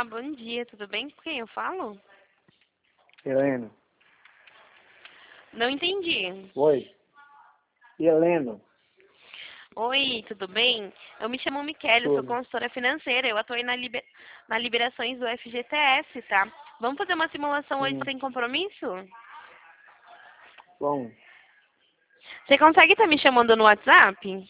Olá, bom dia, tudo bem? Com quem eu falo? Heleno. Não entendi. Oi. Heleno. Oi, tudo bem? Eu me chamo Michele, eu sou Tudo. consultora financeira, eu atuei na liberações do FGTS, tá? Vamos fazer uma simulação hoje Sim. sem compromisso? Bom. Você consegue estar me chamando no WhatsApp?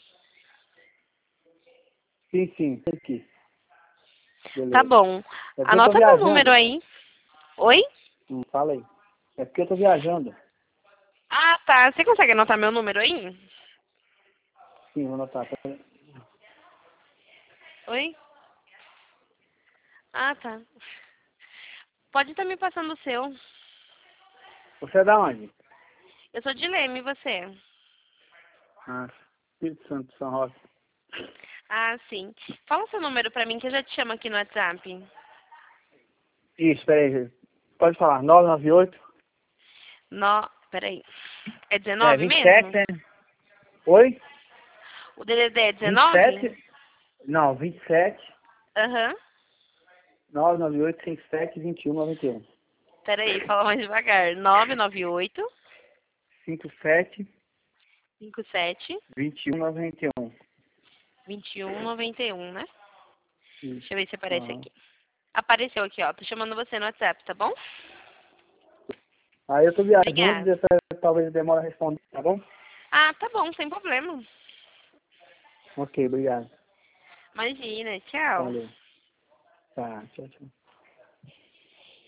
Sim. Aqui. Tá Beleza. bom. É porque eu tô Anota meu número viajando. aí. Oi? Fala aí. É porque eu tô viajando. Ah, tá. Você consegue anotar meu número aí? Sim, vou anotar. Oi? Ah, tá. Pode estar me passando o seu. Você é da onde? Eu sou de Leme, e você? Ah, Espírito Santo, São Roque. Ah, sim. Fala o seu número pra mim que eu já te chamo aqui no WhatsApp. Isso, peraí. Pode falar. 998? Peraí. É É, 19 27, mesmo? né? Oi? O DDD é 19? 27? Não, 27. Aham. 998, 57, 21, 91. Peraí, fala mais devagar. 998 57, 57 21, 91. 21 91, né? Isso. Deixa eu ver se aparece Aham. aqui. Apareceu aqui, ó. Tô chamando você no WhatsApp, tá bom? Aí eu tô viajando, Obrigada. talvez demore a responder, tá bom? Ah, tá bom, sem problema. Ok, obrigado. Imagina, tchau. Valeu. Tá, tchau.